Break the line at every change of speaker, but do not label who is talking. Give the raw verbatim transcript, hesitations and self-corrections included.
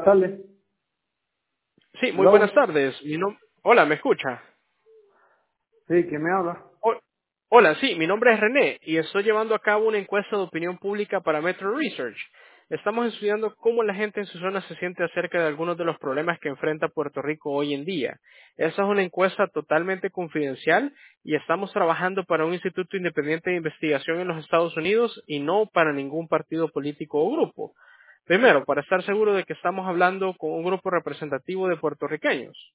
tardes.
Sí, muy buenas
Hello.
tardes. Mi nom- Hola, ¿me escucha?
Sí, ¿quién me habla?
Ho- Hola, sí, mi nombre es René y estoy llevando a cabo una encuesta de opinión pública para Metro Research. Estamos estudiando cómo la gente en su zona se siente acerca de algunos de los problemas que enfrenta Puerto Rico hoy en día. Esta es una encuesta totalmente confidencial y estamos trabajando para un instituto independiente de investigación en los Estados Unidos y no para ningún partido político o grupo. Primero, para estar seguro de que estamos hablando con un grupo representativo de puertorriqueños.